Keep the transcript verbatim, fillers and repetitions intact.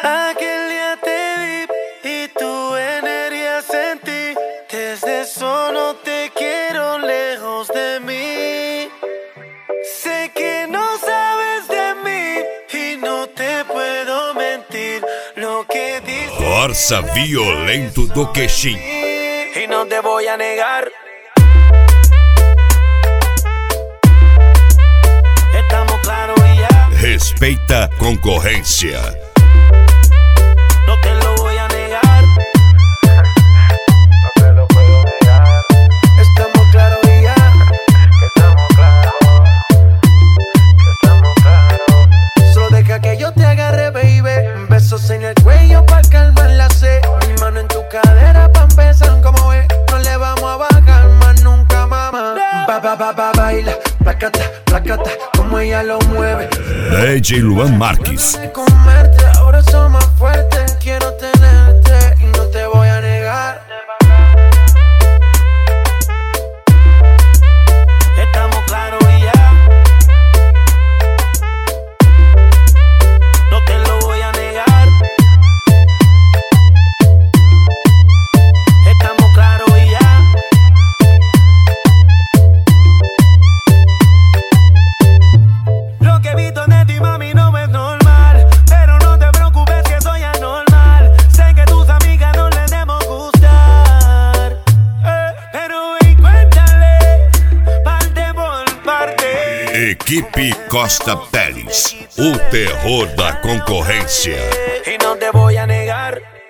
Aquel día te vi y tu energía sentí. Desde eso no te quiero lejos de mí. Sé que no sabes de mí y no te puedo mentir. Lo que dices Força Violento do Queixinho. y no te voy a negar. Estamos claros y ya. Respeita concorrência. No te lo voy a negar. No te lo puedo negar. Estamos claros y ya. Estamos claros. Estamos claros. Solo deja que yo te agarre, baby. Besos en el cuello pa' calmar la sed. Mi mano en tu cadera pa' empezar como ves. No le vamos a bajar más nunca, mamá. Ba, ba, ba, ba, baila, placata, placata, como ella lo mueve. D J Luan Marques. Comerte, ahora soy más fuerte. Quiero tenerte y no te voy a negar. Estamos claros y ya. No te lo voy a negar. Estamos claros y ya. Lo que he visto de ti, mami, no es normal. Pero no te preocupes que soy anormal. Sé que tus amigas no les debemos gustar, eh, pero ven, cuéntale, parte por parte. Equipe Costa Teles, o terror da concorrência. Y no te voy a negar.